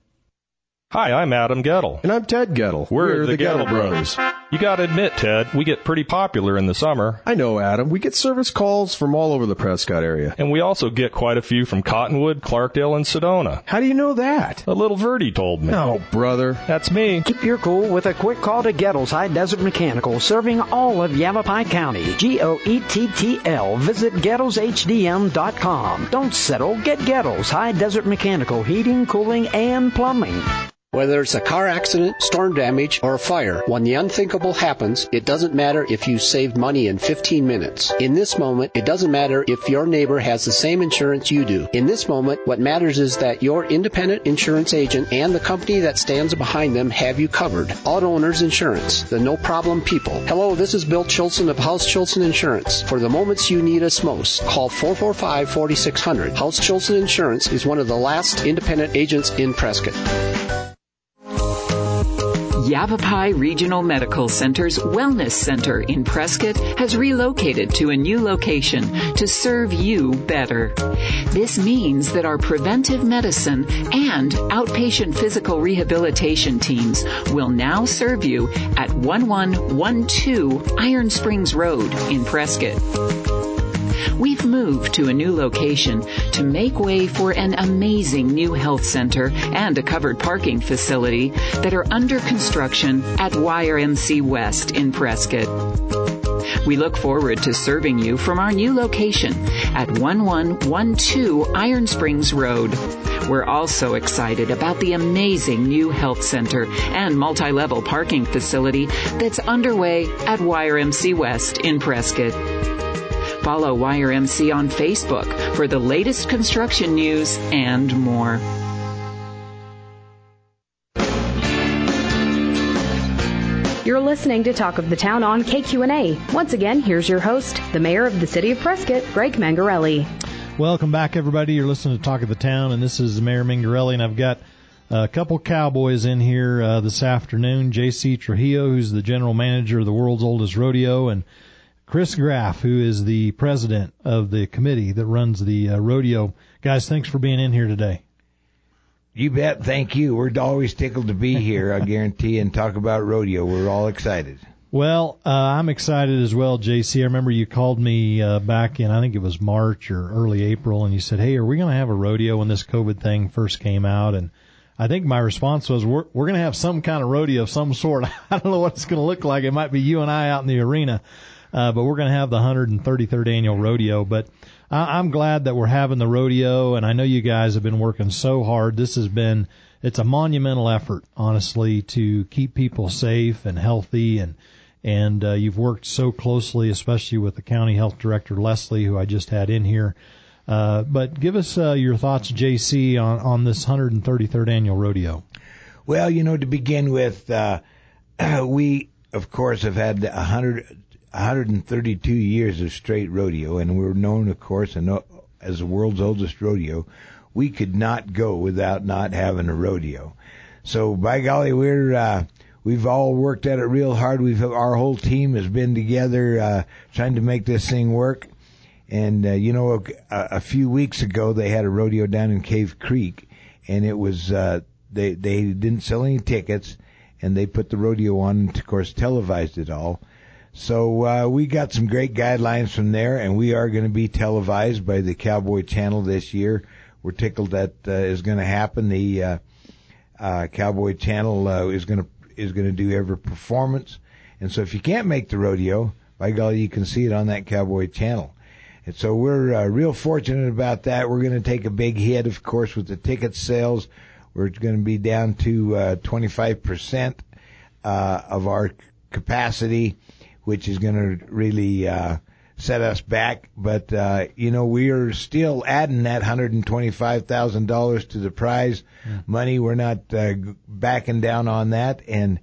Hi, I'm Adam Gettle. And I'm Ted Gettle. We're the Gettle Brothers. You gotta admit, Ted, we get pretty popular in the summer. I know, Adam. We get service calls from all over the Prescott area. And we also get quite a few from Cottonwood, Clarkdale, and Sedona. How do you know that? A little Verdi told me. Oh, brother. That's me. Keep your cool with a quick call to Gettle's High Desert Mechanical, serving all of Yavapai County. GOETTL. Visit Gettle'sHDM.com. Don't settle. Get Gettle's High Desert Mechanical, heating, cooling, and plumbing. Whether it's a car accident, storm damage, or a fire, when the unthinkable happens, it doesn't matter if you saved money in 15 minutes. In this moment, it doesn't matter if your neighbor has the same insurance you do. In this moment, what matters is that your independent insurance agent and the company that stands behind them have you covered. Auto Owners Insurance, the no-problem people. Hello, this is Bill Chilson of House Chilson Insurance. For the moments you need us most, call 445-4600. House Chilson Insurance is one of the last independent agents in Prescott. Yavapai Regional Medical Center's Wellness Center in Prescott has relocated to a new location to serve you better. This means that our preventive medicine and outpatient physical rehabilitation teams will now serve you at 1112 Iron Springs Road in Prescott. We've moved to a new location to make way for an amazing new health center and a covered parking facility that are under construction at YRMC West in Prescott. We look forward to serving you from our new location at 1112 Iron Springs Road. We're also excited about the amazing new health center and multi-level parking facility that's underway at YRMC West in Prescott. Follow YRMC on Facebook for the latest construction news and more. You're listening to Talk of the Town on KQNA. Once again, here's your host, the Mayor of the City of Prescott, Greg Mangarelli. Welcome back, everybody. You're listening to Talk of the Town, and this is Mayor Mangarelli, and I've got a couple cowboys in here this afternoon. J.C. Trujillo, who's the general manager of the world's oldest rodeo, and Chris Graff, who is the president of the committee that runs the rodeo. Guys, thanks for being in here today. You bet. Thank you. We're always tickled to be here, I guarantee, and talk about rodeo. We're all excited. Well, I'm excited as well, JC. I remember you called me back in, I think it was March or early April, and you said, hey, are we going to have a rodeo when this COVID thing first came out? And I think my response was, we're going to have some kind of rodeo of some sort. I don't know what it's going to look like. It might be you and I out in the arena. But we're going to have the 133rd annual rodeo. But I'm glad that we're having the rodeo, and I know you guys have been working so hard. It's a monumental effort, honestly, to keep people safe and healthy, and you've worked so closely, especially with the county health director, Leslie, who I just had in here. But give us your thoughts, JC, on this 133rd annual rodeo. Well, to begin with, we, of course, have had 132 years of straight rodeo, and we're known, of course, as the world's oldest rodeo. We could not go without not having a rodeo. So, by golly, we've all worked at it real hard. Our whole team has been together trying to make this thing work. And a few weeks ago they had a rodeo down in Cave Creek, and it was they didn't sell any tickets, and they put the rodeo on and, of course, televised it all. So we got some great guidelines from there, and we are going to be televised by the Cowboy Channel this year. We're tickled that is going to happen. The Cowboy Channel is going to do every performance, and so if you can't make the rodeo, by golly, you can see it on that Cowboy Channel. And so we're real fortunate about that. We're going to take a big hit, of course, with the ticket sales. We're going to be down to 25% of our capacity, which is going to really set us back. But, we are still adding that $125,000 to the prize money. We're not backing down on that. And,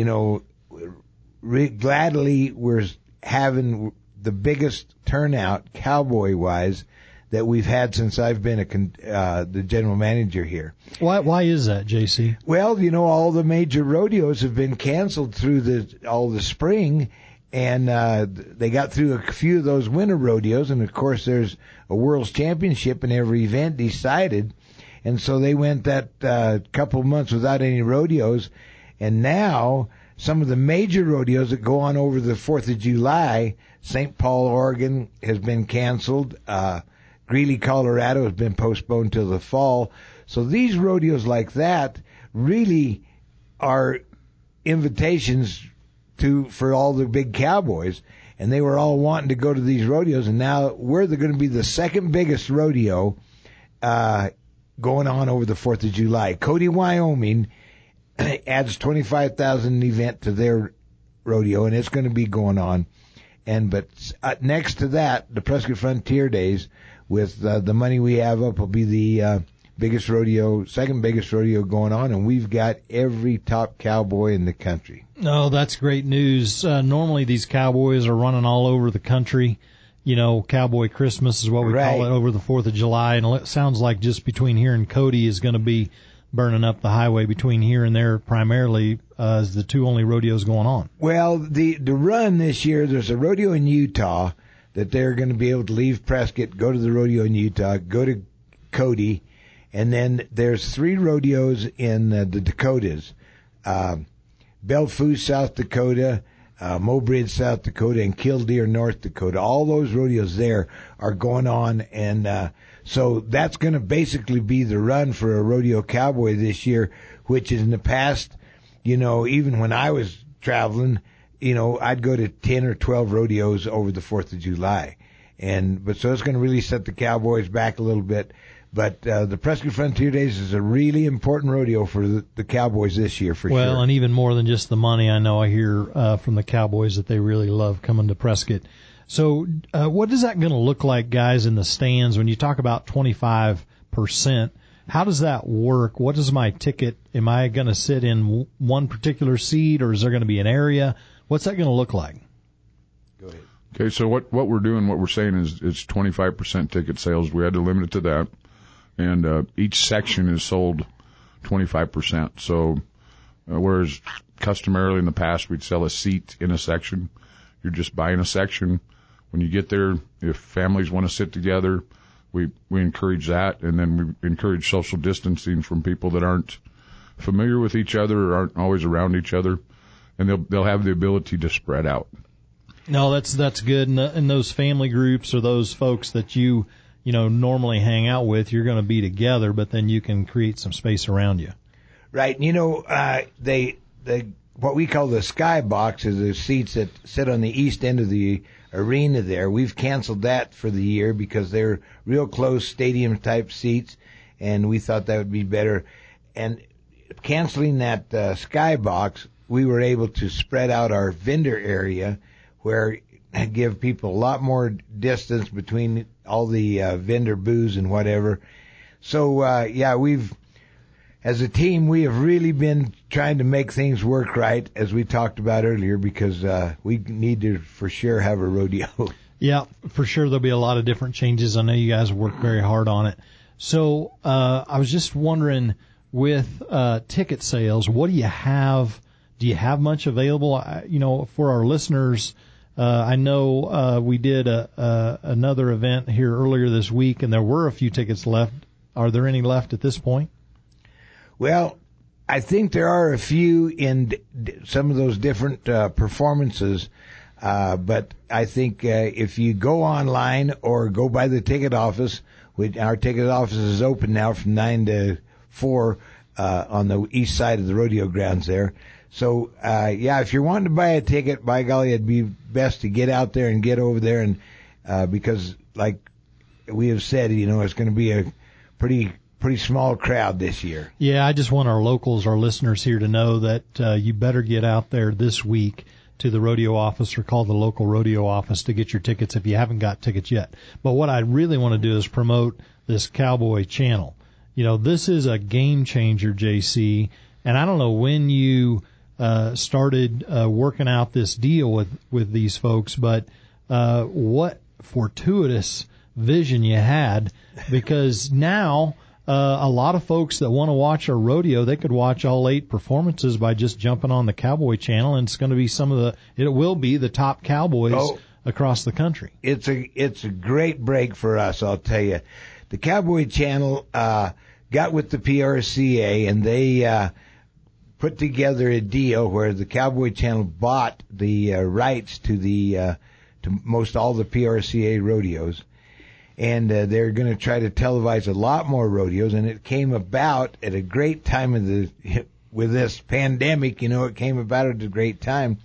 gladly we're having the biggest turnout, cowboy-wise, that we've had since I've been the general manager here. Why is that, JC? Well, all the major rodeos have been canceled through all the spring, and they got through a few of those winter rodeos, and of course there's a World's Championship in every event decided, and so they went that couple of months without any rodeos, and now some of the major rodeos that go on over the 4th of July, St. Paul, Oregon, has been canceled. Greeley, Colorado has been postponed till the fall. So these rodeos like that really are invitations for all the big cowboys, and they were all wanting to go to these rodeos, and now we're going to be the second biggest rodeo going on over the 4th of July. Cody, Wyoming adds 25,000 event to their rodeo, and it's going to be going on. But next to that, the Prescott Frontier Days, with the money we have up, will be the biggest rodeo, second biggest rodeo going on, and we've got every top cowboy in the country. Oh, that's great news. Normally these cowboys are running all over the country. Cowboy Christmas is what we call it, over the 4th of July, and it sounds like just between here and Cody is going to be burning up the highway between here and there primarily as the two only rodeos going on. Well, the run this year, there's a rodeo in Utah that they're going to be able to leave Prescott, go to the rodeo in Utah, go to Cody, and then there's 3 rodeos in the Dakotas. Belfast, South Dakota, Mobridge, South Dakota, and Killdeer, North Dakota. All those rodeos there are going on, and so that's going to basically be the run for a rodeo cowboy this year, which is in the past, even when I was traveling, I'd go to 10 or 12 rodeos over the 4th of July. But so it's going to really set the cowboys back a little bit. But the Prescott Frontier Days is a really important rodeo for the Cowboys this year, for sure. Well, and even more than just the money, I know I hear from the Cowboys that they really love coming to Prescott. So what is that going to look like, guys, in the stands when you talk about 25%? How does that work? What is my ticket? Am I going to sit in one particular seat, or is there going to be an area? What's that going to look like? Go ahead. Okay, so what we're doing, what we're saying is it's 25% ticket sales. We had to limit it to that. And each section is sold 25%. So whereas customarily in the past we'd sell a seat in a section, you're just buying a section. When you get there, if families want to sit together, we encourage that, and then we encourage social distancing from people that aren't familiar with each other or aren't always around each other, and they'll have the ability to spread out. No, that's good. And those family groups or those folks that you normally hang out with, you're going to be together, but then you can create some space around you. Right. What we call the sky box is the seats that sit on the east end of the arena there. We've canceled that for the year because they're real close stadium type seats, and we thought that would be better. And canceling that sky box, we were able to spread out our vendor area where give people a lot more distance between all the vendor booths and whatever. So, as a team, we have really been trying to make things work right, as we talked about earlier, because we need to for sure have a rodeo. Yeah, for sure there'll be a lot of different changes. I know you guys work very hard on it. So I was just wondering, with ticket sales, what do you have? Do you have much available? For our listeners, I know we did another event here earlier this week, and there were a few tickets left. Are there any left at this point? Well, I think there are a few in some of those different performances, but I think if you go online or go by the ticket office, our ticket office is open now from 9 to 4 on the east side of the rodeo grounds there. So, if you're wanting to buy a ticket, by golly, it'd be best to get out there and get over there, and because, like we have said, it's going to be a pretty small crowd this year. Yeah, I just want our locals, our listeners here to know that you better get out there this week to the rodeo office or call the local rodeo office to get your tickets if you haven't got tickets yet. But what I really want to do is promote this Cowboy Channel. This is a game changer, JC, and I don't know when you started working out this deal with these folks, but what fortuitous vision you had, because now a lot of folks that want to watch a rodeo, they could watch all 8 performances by just jumping on the Cowboy Channel, and it's going to be it will be the top cowboys across the country. It's a great break for us, I'll tell you. The Cowboy Channel got with the PRCA, and they put together a deal where the Cowboy Channel bought the rights to to most all the PRCA rodeos. And they're going to try to televise a lot more rodeos, and it came about at a great time with this pandemic. It came about at a great time.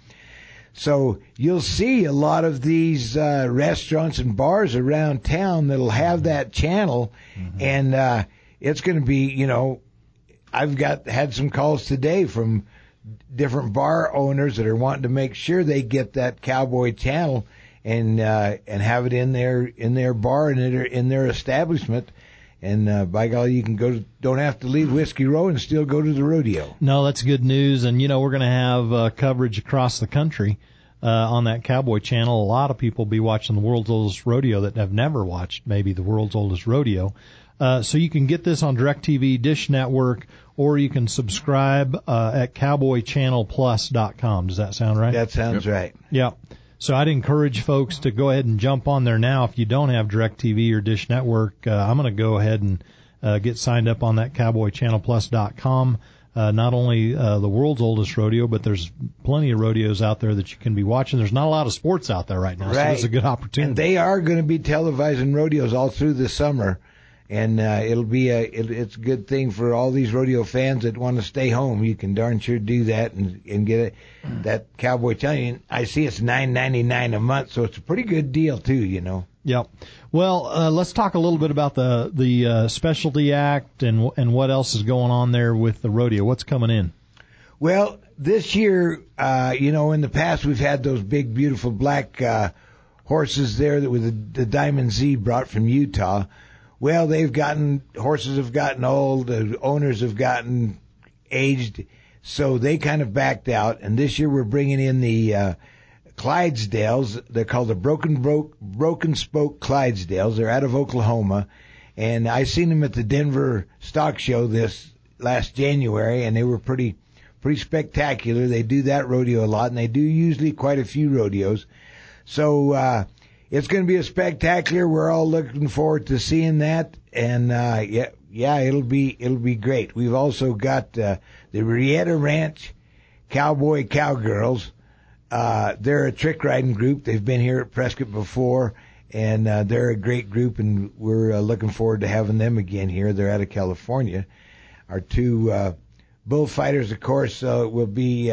So you'll see a lot of these restaurants and bars around town that'll have that channel, and it's going to be, I've had some calls today from different bar owners that are wanting to make sure they get that Cowboy Channel and have it in their bar and in their establishment, and by golly, you can don't have to leave Whiskey Row and still go to the rodeo. No, that's good news, and we're going to have coverage across the country on that Cowboy Channel. A lot of people will be watching the World's Oldest Rodeo that have never watched maybe the World's Oldest Rodeo. So you can get this on DirecTV, Dish Network, or you can subscribe at cowboychannelplus.com. Does that sound right? That sounds right. Yeah. So I'd encourage folks to go ahead and jump on there now. If you don't have DirecTV or Dish Network, I'm going to go ahead and get signed up on that cowboychannelplus.com. Not only the world's oldest rodeo, but there's plenty of rodeos out there that you can be watching. There's not a lot of sports out there right now, so it's a good opportunity. And they are going to be televising rodeos all through the summer, and it's a good thing for all these rodeo fans that want to stay home. You can darn sure do that and get that Cowboy Channel. I see it's $9.99 a month, so it's a pretty good deal too, you know. Yep. Well, let's talk a little bit about the Specialty Act and what else is going on there with the rodeo. What's coming in? Well, this year, in the past we've had those big, beautiful black horses there that with the Diamond Z brought from Utah. Well, horses have gotten old, the owners have gotten aged, so they kind of backed out. And this year we're bringing in the Clydesdales. They're called the Broken Spoke Clydesdales. They're out of Oklahoma, and I seen them at the Denver Stock Show this last January, and they were pretty spectacular. They do that rodeo a lot, and they do usually quite a few rodeos. So it's going to be a spectacular. We're all looking forward to seeing that, and it'll be great. We've also got the Rieta Ranch Cowboy Cowgirls. They're a trick riding group. They've been here at Prescott before, and they're a great group, and we're looking forward to having them again here. They're out of California. Our two bullfighters, of course, will be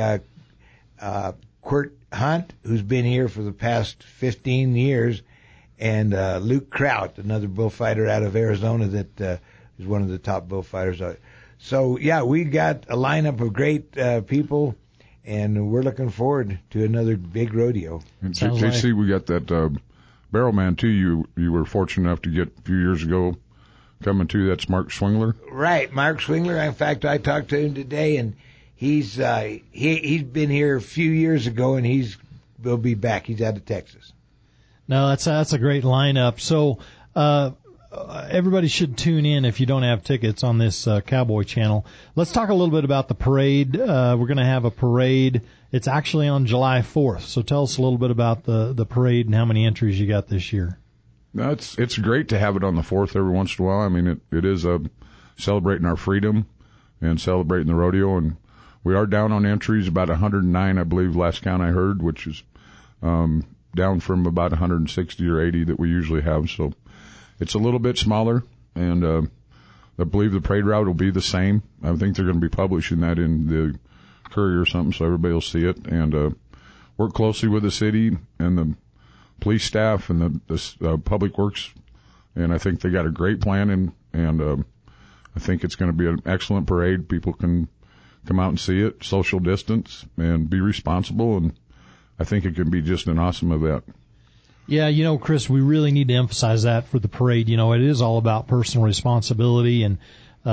Quirt Hunt, who's been here for the past 15 years, and Luke Kraut, another bullfighter out of Arizona that is one of the top bullfighters. So, yeah, we got a lineup of great people, and we're looking forward to another big rodeo. And JC, we got that barrel man, too, you were fortunate enough to get a few years ago coming to. That's Mark Swingler. Right, Mark Swingler. In fact, I talked to him today, and he's been here a few years ago, and will be back. He's out of Texas. No, that's a great lineup. So everybody should tune in if you don't have tickets on this Cowboy Channel. Let's talk a little bit about the parade. We're going to have a parade. It's actually on July 4th. So tell us a little bit about the parade and how many entries you got this year. It's great to have it on the 4th every once in a while. I mean, it is celebrating our freedom and celebrating the rodeo, and we are down on entries, about 109, I believe, last count I heard, which is down from about 160 or 80 that we usually have. So it's a little bit smaller, and I believe the parade route will be the same. I think they're going to be publishing that in the Courier or something, so everybody will see it. And work closely with the city and the police staff and the public works, and I think they got a great plan, and I think it's going to be an excellent parade. People can come out and see it, social distance, and be responsible, and I think it can be just an awesome event. Yeah, Chris, we really need to emphasize that for the parade. It is all about personal responsibility, and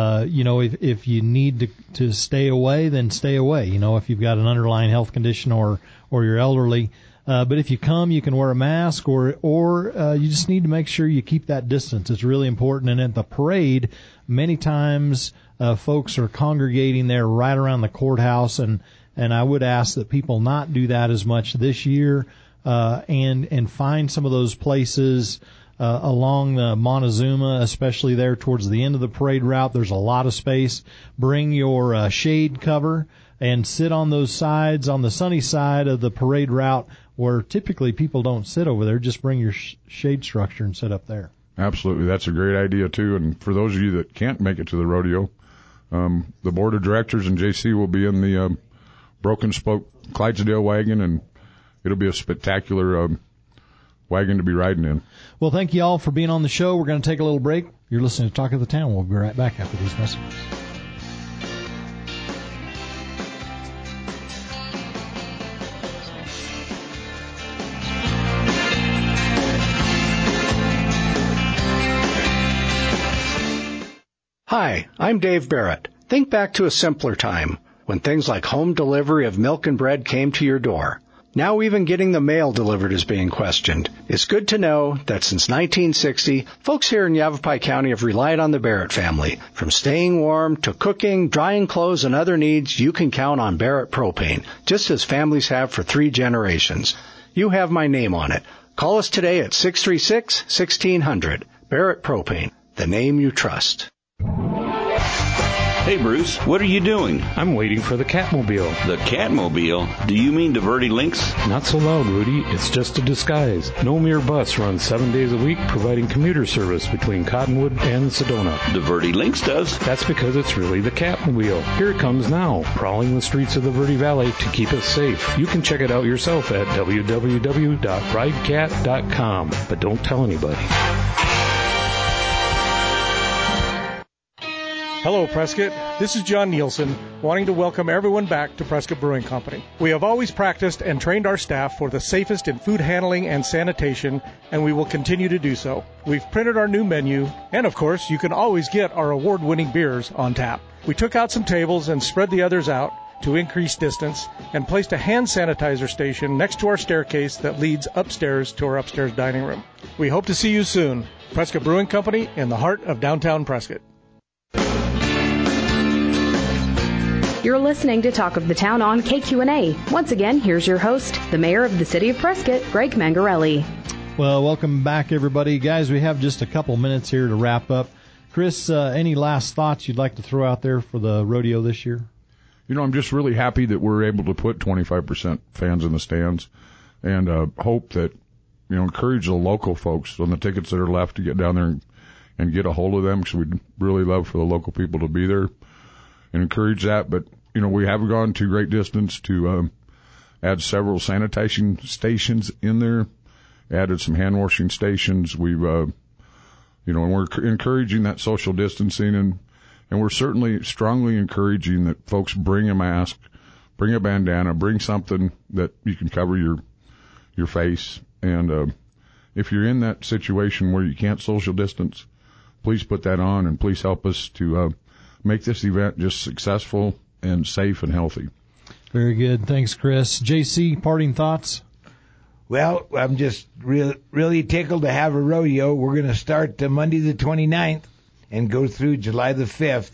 if you need to stay away, then stay away. If you've got an underlying health condition or you're elderly. But if you come, you can wear a mask, or you just need to make sure you keep that distance. It's really important. And at the parade, many times folks are congregating there right around the courthouse, and I would ask that people not do that as much this year, and find some of those places along the Montezuma, especially there towards the end of the parade route. There's a lot of space. Bring your shade cover and sit on those sides, on the sunny side of the parade route, where typically people don't sit over there. Just bring your shade structure and sit up there. Absolutely. That's a great idea, too. And for those of you that can't make it to the rodeo, the board of directors and JC will be in the Broken Spoke Clydesdale wagon, and it'll be a spectacular wagon to be riding in. Well, thank you all for being on the show. We're going to take a little break. You're listening to Talk of the Town. We'll be right back after these messages. Hi, I'm Dave Barrett. Think back to a simpler time when things like home delivery of milk and bread came to your door. Now even getting the mail delivered is being questioned. It's good to know that since 1960, folks here in Yavapai County have relied on the Barrett family. From staying warm to cooking, drying clothes, and other needs, you can count on Barrett Propane, just as families have for 3 generations. You have my name on it. Call us today at 636-1600. Barrett Propane, the name you trust. Hey, Bruce, what are you doing? I'm waiting for the Catmobile. The Catmobile? Do you mean Diverty Links? Not so loud, Rudy. It's just a disguise. No Mere Bus runs 7 days a week, providing commuter service between Cottonwood and Sedona. Diverty Links does? That's because it's really the Catmobile. Here it comes now, prowling the streets of the Verde Valley to keep us safe. You can check it out yourself at www.ridecat.com, but don't tell anybody. Hello, Prescott. This is John Nielsen, wanting to welcome everyone back to Prescott Brewing Company. We have always practiced and trained our staff for the safest in food handling and sanitation, and we will continue to do so. We've printed our new menu, and of course, you can always get our award-winning beers on tap. We took out some tables and spread the others out to increase distance and placed a hand sanitizer station next to our staircase that leads upstairs to our upstairs dining room. We hope to see you soon. Prescott Brewing Company in the heart of downtown Prescott. You're listening to Talk of the Town on KQNA. Once again, here's your host, the Mayor of the City of Prescott, Greg Mangarelli. Well, welcome back, everybody. Guys, we have just a couple minutes here to wrap up. Chris, any last thoughts you'd like to throw out there for the rodeo this year? You know, I'm just really happy that we're able to put 25% fans in the stands, and hope that, you know, encourage the local folks on the tickets that are left to get down there and get a hold of them, because we'd really love for the local people to be there and encourage that. But, you know, we have gone to great distance to add several sanitation stations in there, added some hand washing stations. We've, you know, and we're encouraging that social distancing, and we're certainly strongly encouraging that folks bring a mask, bring a bandana, bring something that you can cover your face. And if you're in that situation where you can't social distance, please put that on, and please help us to make this event just successful and safe and healthy. Very good. Thanks, Chris. JC, parting thoughts? Well, I'm just really tickled to have a rodeo. We're going to start Monday the 29th and go through July the 5th.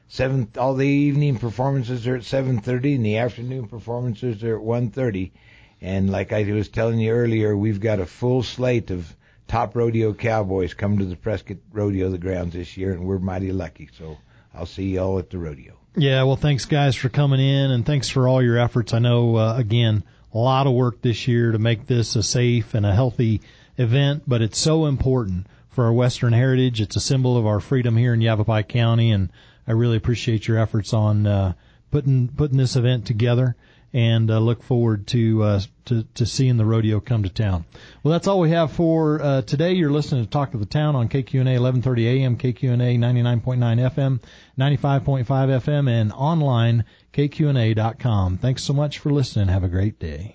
All the evening performances are at 7:30, and the afternoon performances are at 1:30. And like I was telling you earlier, we've got a full slate of top rodeo cowboys coming to the Prescott Rodeo, the grounds this year, and we're mighty lucky. So I'll see you all at the rodeo. Yeah, well, thanks, guys, for coming in, and thanks for all your efforts. I know, again, a lot of work this year to make this a safe and a healthy event, but it's so important for our Western heritage. It's a symbol of our freedom here in Yavapai County, and I really appreciate your efforts on putting this event together, and look forward to seeing the rodeo come to town. Well, that's all we have for today. You're listening to Talk of the Town on KQNA 1130 AM, KQNA 99.9 FM, 95.5 FM, and online KQNA.com. Thanks so much for listening. Have a great day.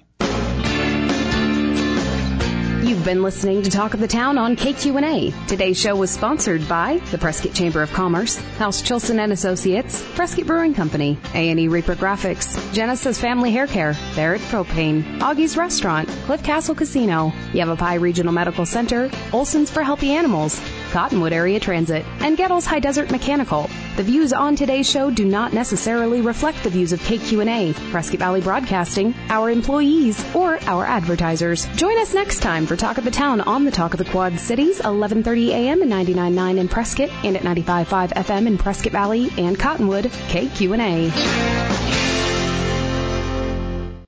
You've been listening to Talk of the Town on KQNA. Today's show was sponsored by the Prescott Chamber of Commerce, House Chilson & Associates, Prescott Brewing Company, A&E Reaper Graphics, Genesis Family Hair Care, Barrett Propane, Augie's Restaurant, Cliff Castle Casino, Yavapai Regional Medical Center, Olson's for Healthy Animals, Cottonwood Area Transit, and Gettles High Desert Mechanical. The views on today's show do not necessarily reflect the views of KQNA, Prescott Valley Broadcasting, our employees, or our advertisers. Join us next time for Talk of the Town on the Talk of the Quad Cities, 1130 AM and 99.9 in Prescott, and at 95.5 FM in Prescott Valley and Cottonwood, KQNA.